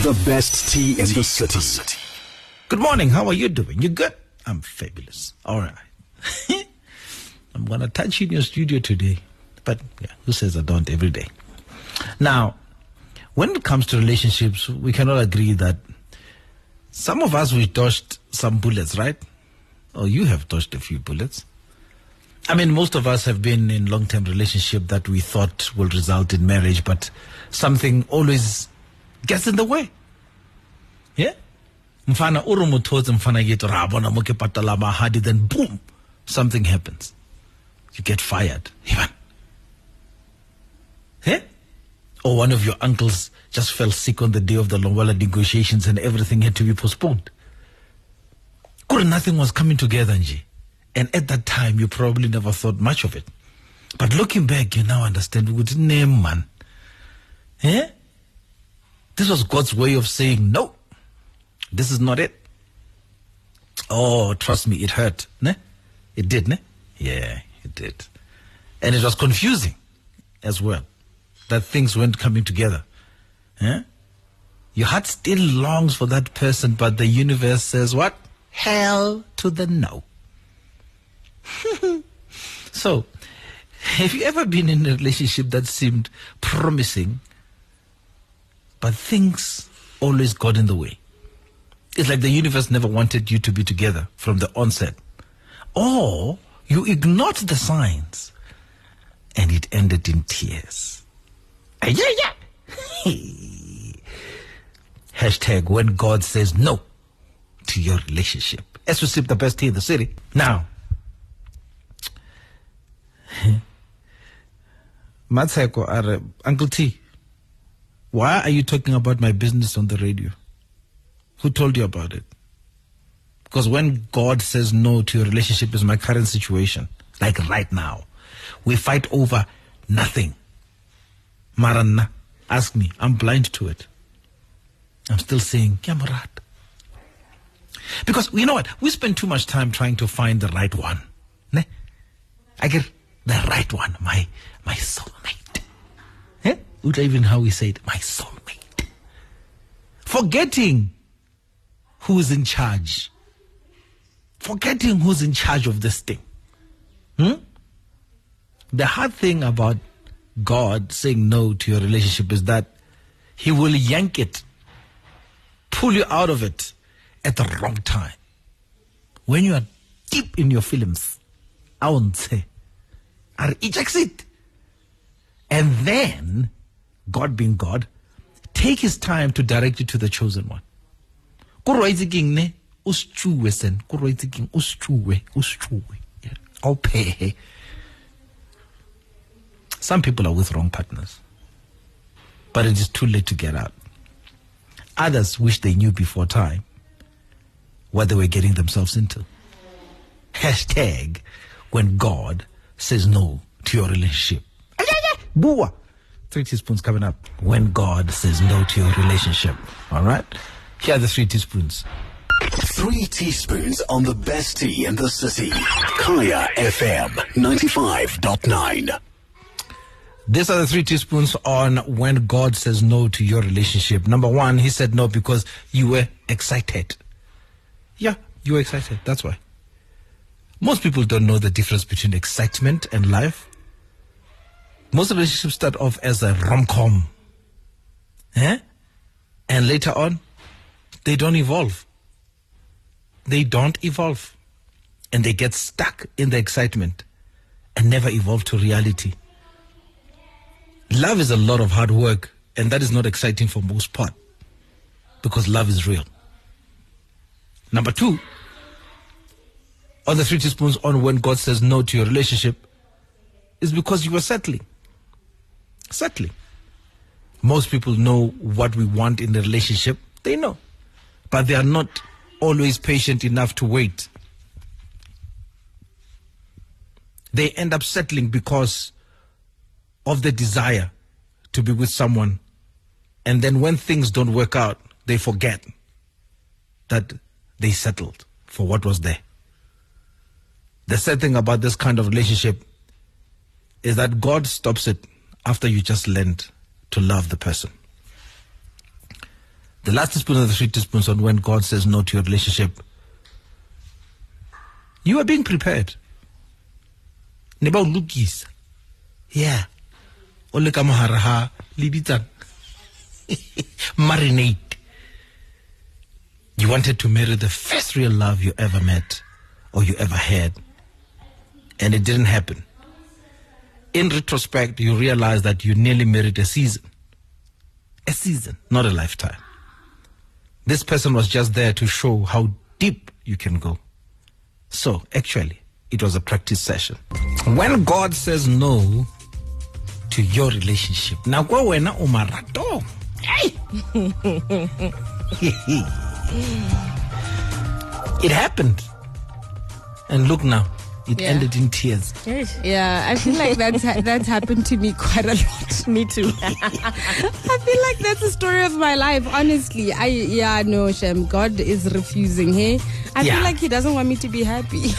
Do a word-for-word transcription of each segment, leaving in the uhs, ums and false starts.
The best tea in the city. Good morning. How are you doing? You good? I'm fabulous. All right. I'm going to touch you in your studio today. But yeah, who says I don't every day? Now, when it comes to relationships, we cannot agree that some of us, we dodged some bullets, right? Or you have dodged a few bullets. I mean, most of us have been in long-term relationship that we thought will result in marriage, but something always gets in the way. Yeah? Mfana urumutozi mfana yetu rabona moke patala mahadi, then boom, something happens. You get fired. Even. Yeah? Or one of your uncles just fell sick on the day of the Longwala negotiations and everything had to be postponed. Could nothing was coming together, Nji. And at that time, you probably never thought much of it. But looking back, you now understand, we didn't name man. Eh? This was God's way of saying, no, this is not it. Oh, trust me, it hurt. Ne? It did, ne? Yeah, it did. And it was confusing as well, that things weren't coming together. Eh? Your heart still longs for that person, but the universe says what? Hell to the no. So, have you ever been in a relationship that seemed promising, but things always got in the way? It's like the universe never wanted you to be together from the onset. Or you ignored the signs and it ended in tears. Yeah, yeah. Hashtag when God says no to your relationship. As we sip the best tea in the city. Now, Matseko, are Uncle T, why are you talking about my business on the radio? Who told you about it? Because when God says no to your relationship, is my current situation, like right now, we fight over nothing. Maranna, ask me, I'm blind to it. I'm still saying, Yamarat. Because you know what? We spend too much time trying to find the right one. Ne? I get the right one, my my soulmate. Eh? Even how we say it, my soulmate. Forgetting who's in charge. Forgetting who's in charge of this thing. Hmm? The hard thing about God saying no to your relationship is that He will yank it, pull you out of it at the wrong time. When you are deep in your feelings, I won't say, are ejects it. And then, God being God, take His time to direct you to the chosen one. I'll pay. Some people are with wrong partners, but it is too late to get out. Others wish they knew before time what they were getting themselves into. Hashtag when God says no to your relationship. Boo! Three teaspoons coming up. When God says no to your relationship. All right? Here are the three teaspoons. Three teaspoons on the best tea in the city. Kaya F M ninety-five point nine. These are the three teaspoons on when God says no to your relationship. Number one, He said no because you were excited. Yeah, you were excited. That's why. Most people don't know the difference between excitement and life. Most relationships start off as a rom-com. Eh? And later on, they don't evolve. They don't evolve. And they get stuck in the excitement and never evolve to reality. Love is a lot of hard work, and that is not exciting for most part because love is real. Number two, on the three teaspoons on when God says no to your relationship is because you were settling. Settling. Most people know what we want in the relationship. They know. But they are not always patient enough to wait. They end up settling because of the desire to be with someone. And then when things don't work out, they forget that they settled for what was there. The sad thing about this kind of relationship is that God stops it after you just learned to love the person. The last teaspoon of the three teaspoons on when God says no to your relationship. You are being prepared. Neba ulukisa. Yeah. Ole ka mohara ha libitsa. Marinate. You wanted to marry the first real love you ever met or you ever had. And it didn't happen. In retrospect, you realize that you nearly married a season. A season, not a lifetime. This person was just there to show how deep you can go. So, actually, it was a practice session. When God says no to your relationship, now go wena umarato. It happened. And look now. It yeah. ended in tears. Yeah, I feel like that's ha- that's happened to me quite a lot. Me too. I feel like that's the story of my life. Honestly, I yeah no Shem. God is refusing. Hey, I yeah. feel like He doesn't want me to be happy.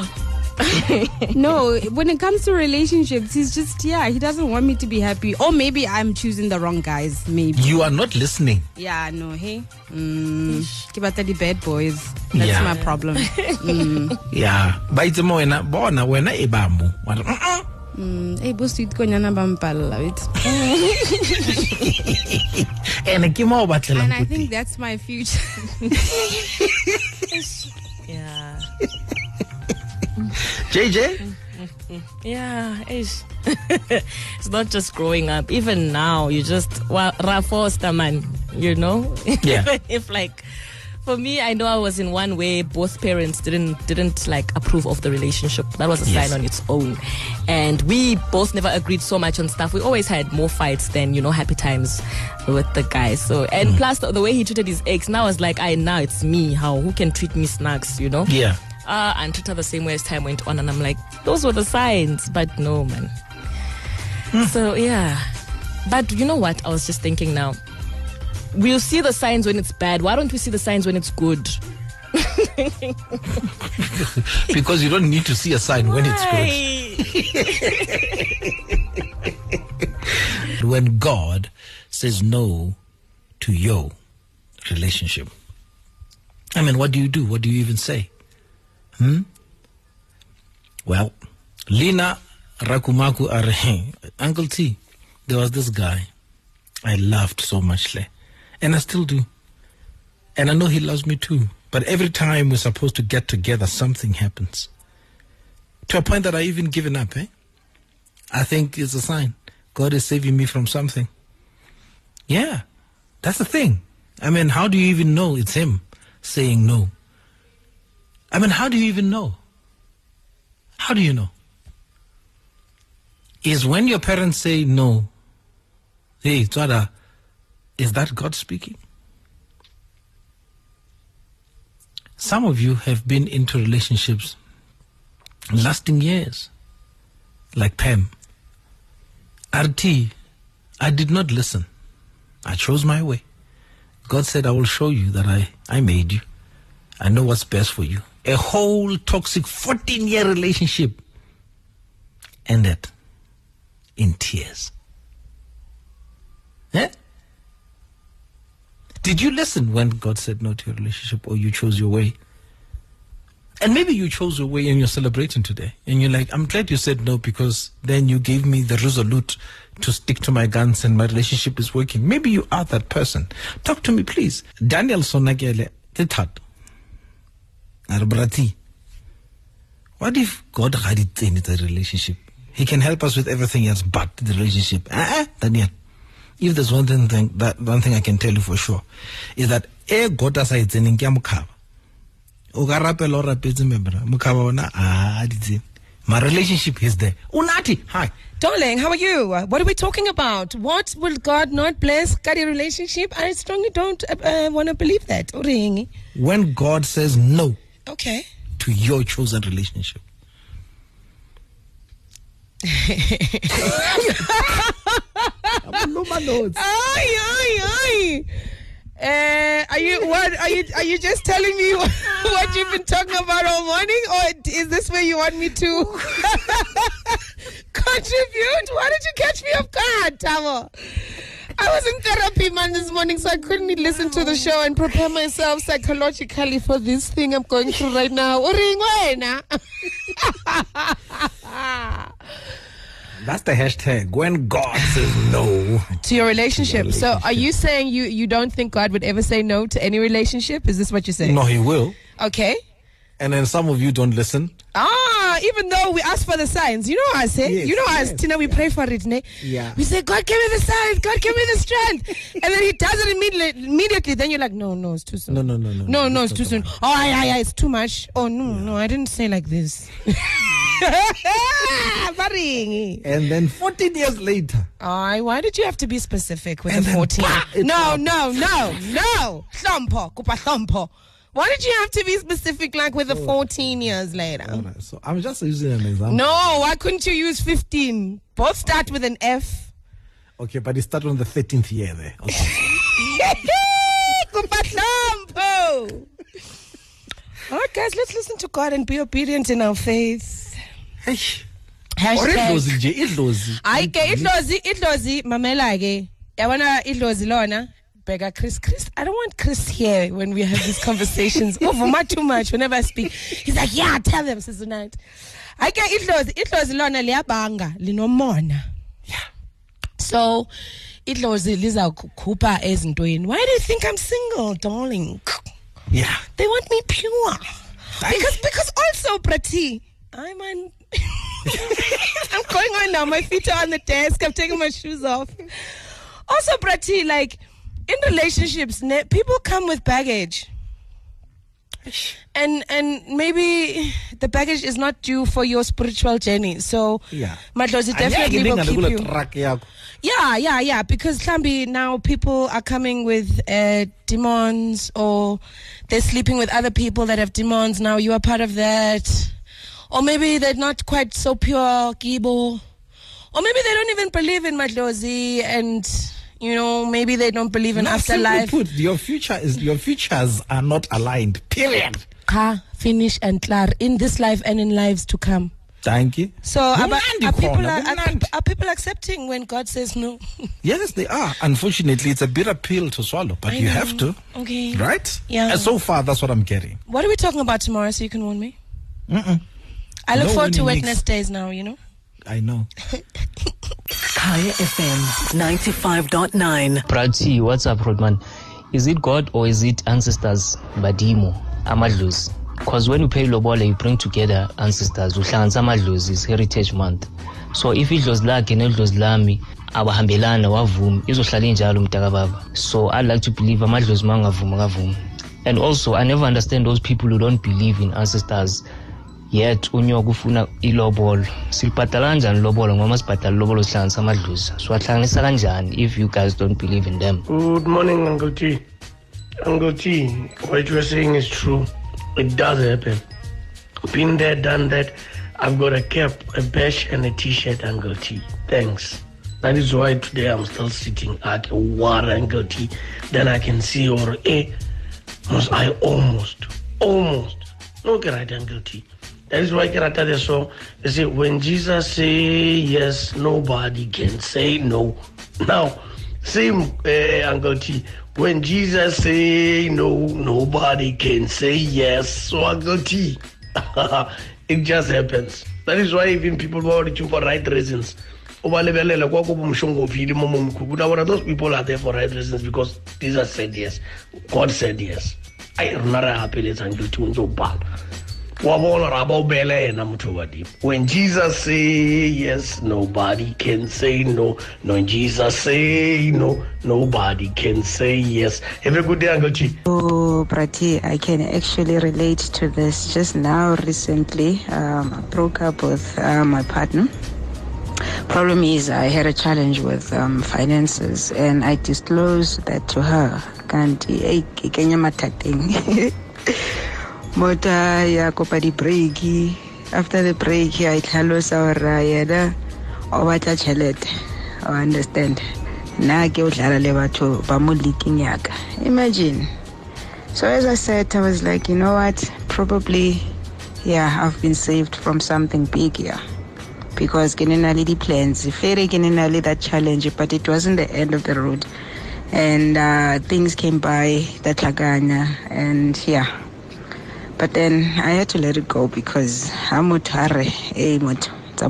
No, when it comes to relationships, He's just yeah He doesn't want me to be happy. Or maybe I'm choosing the wrong guys. Maybe you are not listening. Yeah, no. Hey, mm, give out the bad boys. That's yeah. my problem. Mm. Yeah. But it's more na bona wena ebamu. Mm, eh bo sweet konyana bampalla it. And ke mo batlela. And I think that's my future. Yeah. J J? Yeah, it's, it's not just growing up. Even now, you just well, Rafosta man, you know. Yeah. Even if like, for me, I know I was in one way. Both parents didn't didn't like approve of the relationship. That was a yes. sign on its own, and we both never agreed so much on stuff. We always had more fights than you know happy times with the guy. So and mm. plus the, the way he treated his ex, now I was like, I now it's me. How who can treat me snacks? You know. Yeah. Uh, and treat her the same way as time went on, and I'm like, those were the signs, but no, man. Mm. So yeah, but you know what? I was just thinking now. We'll see the signs when it's bad. Why don't we see the signs when it's good? Because you don't need to see a sign when it's good. When God says no to your relationship, I mean, what do you do? What do you even say? Hmm? Well, Lina Rakumaku Arehe, Uncle T, there was this guy I loved so much. And I still do. And I know he loves me too. But every time we're supposed to get together, something happens. To a point that I even given up, eh? I think it's a sign. God is saving me from something. Yeah, that's the thing. I mean, how do you even know it's Him saying no? I mean, how do you even know? How do you know? Is when your parents say no, hey, Tswada, is that God speaking? Some of you have been into relationships lasting years, like Pam. R T, I did not listen. I chose my way. God said, I will show you that I, I made you. I know what's best for you. A whole toxic fourteen-year relationship ended in tears. Eh? Did you listen when God said no to your relationship, or you chose your way? And maybe you chose your way and you're celebrating today. And you're like, I'm glad you said no, because then you gave me the resolute to stick to my guns and my relationship is working. Maybe you are that person. Talk to me, please. Daniel Sonagele, the third. Arbrati. What if God had it in the relationship? He can help us with everything else but the relationship. Ah, Daniel. If there's one thing that one thing I can tell you for sure is that a God as I in Kiamukava. Ugarapelora Pizimebra, Mukavana, ah, my relationship is there. Unati, hi. Darling, how are you? What are we talking about? What will God not bless Kari relationship? I strongly don't uh, want to believe that. When God says no, okay, to your chosen relationship. Ay, ay, ay. Uh, are you what? Are you are you just telling me what, what you've been talking about all morning, or is this where you want me to contribute? Why did you catch me off guard, Tamo? I was in therapy, man, this morning, so I couldn't listen to the show and prepare myself psychologically for this thing I'm going through right now. That's the hashtag. When God says no to your relationship. relationship. So, are you saying you you don't think God would ever say no to any relationship? Is this what you're saying? No, He will. Okay. And then some of you don't listen. Ah, even though we ask for the signs, you know what I say? Yes, you know, yes, as Tina, we pray for it, ne? Yeah. We say, God, give me the signs, God, give me the strength. And then He does it immediately. Immediately, then you're like, no, no, it's too soon. No, no, no, no. No, no, no, it's too soon. Oh, yeah, yeah, it's too much. Oh, no, no, I didn't say like this. And then fourteen years later. Aye, why did you have to be specific with And the then, fourteen? bah, it's No, up. no, no, no. Thompo, kupa thompo. Why did you have to be specific like with the fourteen years later? All right, so I'm just using an example. No, why couldn't you use fifteen? Both start with an F. Okay, but it started on the thirteenth year there. Okay. Kupa thompo. All right, guys, let's listen to God and be obedient in our faith. Hey. Hashtag. Hashtag. Ayike idlozi idlozi mamela ke. Yabona idlozi lona bheka Chris Chris. I don't want Chris here when we have these conversations. Uvuma too much whenever I speak. He's like, yeah, tell them sis tonight. Ayike idlozi idlozi lona liyabanga linomona. Yeah. So idlozi lizakukhupha ezintweni. Why do you think I'm single, darling? Yeah. They want me pure. Because because also Prati, I'm on I'm going on now. My feet are on the desk. I'm taking my shoes off. Also, Prati, like in relationships, ne- people come with baggage. And and maybe the baggage is not due for your spiritual journey. So Yeah. Madlozi definitely will keep you. you. Yeah, yeah, yeah. Because Klambi, now people are coming with uh, demons, or they're sleeping with other people that have demons. Now you are part of that. Or maybe they're not quite so pure, Gibo. Or maybe they don't even believe in Madlozi, and you know, maybe they don't believe in No, afterlife. simply put, your future is your futures are not aligned. Period. Ka, finish and klar in this life and in lives to come. Thank you. So are, Kumnandi are, people, khona, are, are, kumnandi. are people accepting when God says no? Yes, they are. Unfortunately, it's a bitter pill to swallow, but I you know. have to. Okay. Right? Yeah. And so far, that's what I'm getting. What are we talking about tomorrow so you can warn me? Mm-mm. I look No forward to winning witness days now, you know? I know. Kaya F M ninety-five point nine. Prati, what's up, Rodman? Is it God or is it ancestors? Badimo, Amadlus. Because when you pay Lobola, you bring together ancestors. Uhlanganisa Amadlozi is Heritage Month. So if idlozi lakhe nedlozi lami abahambelana wavuma, izohlala injalo umntaka baba. So I'd like to believe amadlozi mangavuma kavuma. And also, I never understand those people who don't believe in ancestors. Yet unyoka ufuna ilobolo. Silibhadala kanjani ilobolo ngoba sibhadala ilobolo sihlanganisa amadlozi. So ahlanganisa kanjani if you guys don't believe in them? Good morning, Uncle T. Uncle T, what you are saying is true. It does happen. Been there, done that. I've got a cap, a badge, and a t-shirt, Uncle T. Thanks. That is why today I'm still sitting at a water, Uncle T. Then I can see, or eh, must I almost, almost. No, right, Uncle T. That is why I tell the song. They say, when Jesus say yes, nobody can say no. Now, same uh, Uncle T. When Jesus say no, nobody can say yes. So Uncle T, it just happens. That is why even people who are reaching for right reasons. Those people are there for right reasons because Jesus said yes. God said yes. I am not happy with Uncle T. When Jesus say yes, nobody can say no. No, when Jesus say no, nobody can say yes. Have a good day, Uncle Chi. Oh, Prati, I can actually relate to this. Just now, recently, um, I broke up with uh, my partner. Problem is, I had a challenge with um, finances, and I disclosed that to her. Kanti, hey, Kenya matating. Mota ya kopa di breaki. After the break, I tlhalosa hore yena o batla tšhelete. I understand. Na ke o dlala le batho ba mo leaking yaka. Imagine. So as I said, I was like, you know what? Probably, yeah, I've been saved from something big here. because Kinenali plans, Ferry Kinenali that challenge, but it wasn't the end of the road. And uh, things came by that Lagana, and yeah. But then I had to let it go because Hamutare, eh, mot,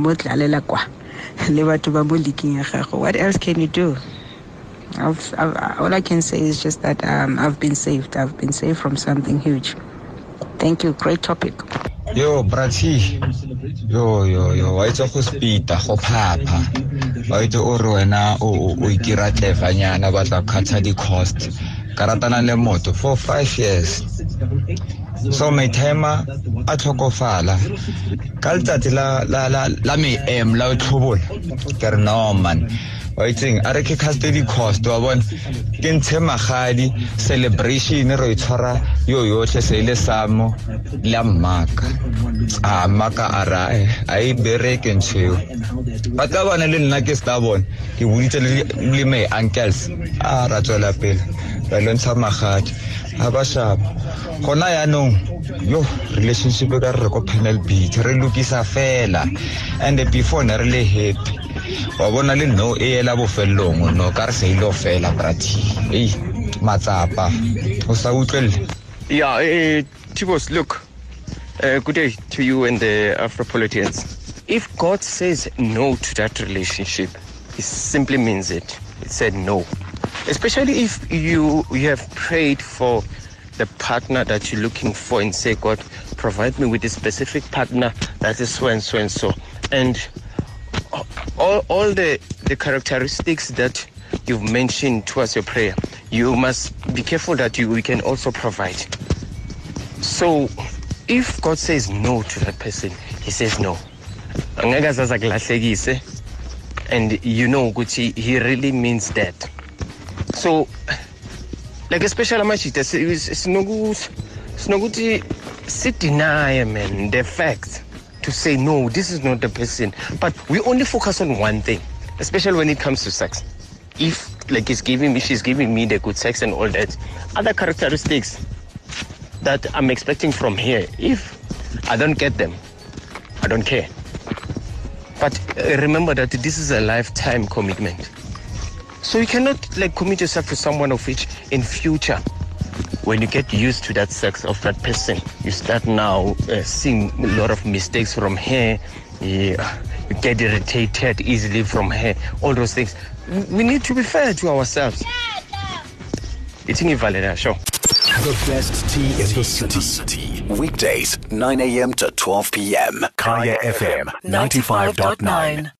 what else can you do? I've, I've, all I can say is just that um, I've been saved. I've been saved from something huge. Thank you. Great topic. Yo, brati. Yo, yo, yo. Wa itse go speeda go phapha. Wa itse o re wena o o ikira clever nyana ba tla khatha di cost. Karatana le moto for five years. So my timer a tlhokofala. Ka letsatsi la la la la me em la tlhobola. Ke re no man. Waiting, I reckon custody cost. I want in Temahadi celebration, Roitara, yo yo, Chesele Samo, Lamaka. Ah, Maka Ara, I be reckoned to. But I want a little like a stubborn. He will tell me uncles. Ah, Ratola Pill. Balon Samahad. Abashab. Honaya no. Yo, relationship with a record panel beat. Relukisa fella. And before, I really happy. Wabona le no e la bofelong no ka re se ilo fela brati ei matsapa o sa utlwele. Yeah, eh, Tibos, look, uh, good day to you and the Afropolitans. If God says no to that relationship, it simply means it. It said no. Especially if you you have prayed for the partner that you're looking for and say, God, provide me with a specific partner that is so and so and so. And all all the, the characteristics that you've mentioned towards your prayer, you must be careful that you we can also provide. So if God says no to that person, he says no. And you know, Gucci, he really means that. So, like a special amachita, it's no good, it's no good to sit deny, man, the fact to say, no, this is not the person. But we only focus on one thing, especially when it comes to sex. If, like, he's giving me, she's giving me the good sex and all that, other characteristics that I'm expecting from here, if I don't get them, I don't care. But uh, remember that this is a lifetime commitment. So you cannot, like, commit yourself to someone of which in future, when you get used to that sex of that person, you start now uh, seeing a lot of mistakes from her. Yeah, you get irritated easily from her. All those things. We need to be fair to ourselves. It's invalid, sure. The best tea in the city. Weekdays, nine a.m. to twelve p.m. Kaya F M ninety-five point nine.